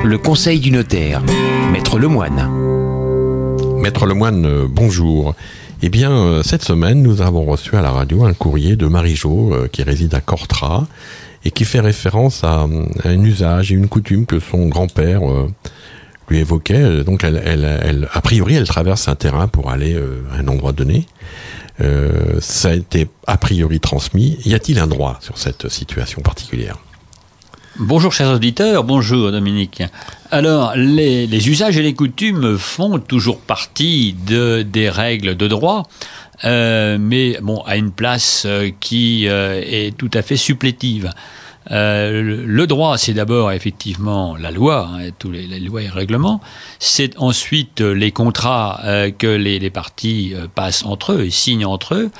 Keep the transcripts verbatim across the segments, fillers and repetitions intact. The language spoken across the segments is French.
Le conseil du notaire, Maître Lemoine. Maître Lemoine, euh, bonjour. Eh bien, euh, cette semaine, nous avons reçu à la radio un courrier de Marie-Jo euh, qui réside à Cortras et qui fait référence à, à un usage et une coutume que son grand-père euh, lui évoquait. Donc, elle, elle, elle, a priori, elle traverse un terrain pour aller euh, à un endroit donné. Euh, ça a été a priori transmis. Y a-t-il un droit sur cette situation particulière ? Bonjour chers auditeurs, bonjour Dominique. Alors, les, les usages et les coutumes font toujours partie de, des règles de droit, euh, mais bon, à une place euh, qui euh, est tout à fait supplétive. Euh, le, le droit, c'est d'abord effectivement la loi, hein, tous les, les lois et règlements. C'est ensuite les contrats euh, que les, les parties euh, passent entre eux et signent entre eux.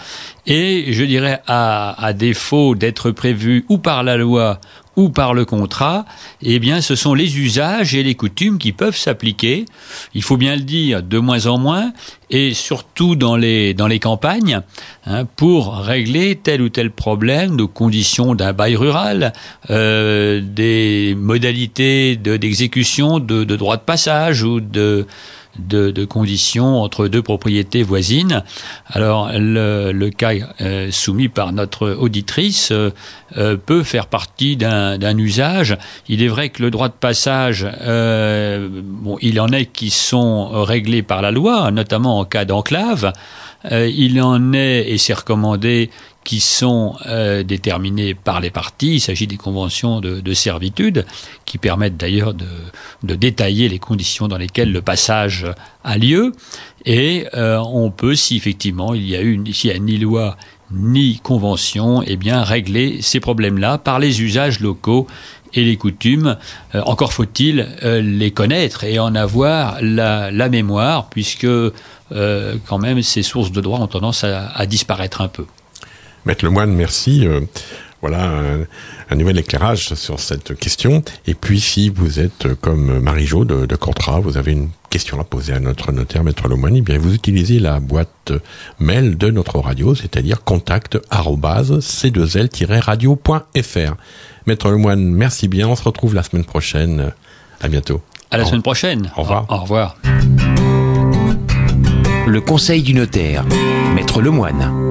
Et je dirais, à, à défaut d'être prévu ou par la loi ou par le contrat, eh bien, ce sont les usages et les coutumes qui peuvent s'appliquer. Il faut bien le dire, de moins en moins, et surtout dans les dans les campagnes, hein, pour régler tel ou tel problème de conditions d'un bail rural, euh, des modalités de, d'exécution de, de droits de passage ou de De, de conditions entre deux propriétés voisines. Alors, le, le cas euh, soumis par notre auditrice euh, euh, peut faire partie d'un, d'un usage. Il est vrai que le droit de passage, euh, bon, il en est qui sont réglés par la loi, notamment en cas d'enclave. Euh, il en est, et c'est recommandé, qui sont euh, déterminés par les parties. Il s'agit des conventions de, de servitude qui permettent d'ailleurs de, de détailler les conditions dans lesquelles le passage a lieu. Et euh, on peut, si effectivement il y a eu, s'il y a ni loi ni convention, eh bien régler ces problèmes-là par les usages locaux et les coutumes. Euh, encore faut-il euh, les connaître et en avoir la, la mémoire, puisque euh, quand même ces sources de droit ont tendance à, à disparaître un peu. Maître Lemoine, merci. Euh, voilà un, un nouvel éclairage sur cette question. Et puis, si vous êtes comme Marie-Jo de, de Cortras, vous avez une question à poser à notre notaire, Maître Lemoine, eh bien, vous utilisez la boîte mail de notre radio, c'est-à-dire contact arobase c deux l tiret radio point f r. Maître Lemoine, merci bien. On se retrouve la semaine prochaine. À bientôt. À la semaine prochaine. Au revoir. Au, au revoir. Le conseil du notaire, Maître Lemoine.